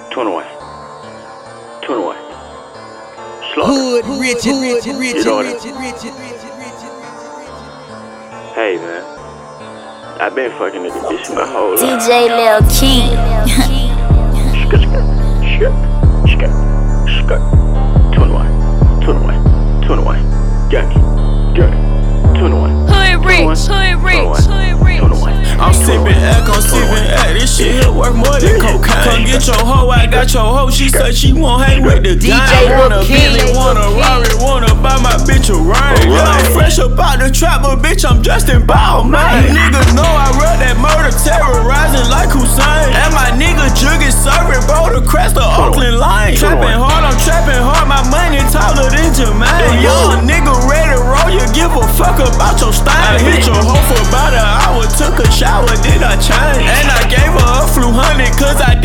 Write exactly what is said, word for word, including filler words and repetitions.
twenty-one. twenty-one. Hood, rich, rich, rich, rich, rich, rich, Hey man, I been fucking with this bitch my whole life. D J Lil Key. Skirt, skirt, skirt, skirt. twenty-one, twenty-one, twenty-one. Got me, got me. twenty-one. Hood rich, hood rich, hood rich. I'm sippin' act, I'm sippin' act. This shit here worth more than cocaine. Come get your hoe, I got your hoe. She said she won't hang with the gang. Want a Bentley, want a Rari, wanna buy my bitch a ring. Yeah, I'm fresh up out the trap, but bitch, I'm dressed in ball, man. Niggas know I run that murder, terrorizing like Hussein. And my nigga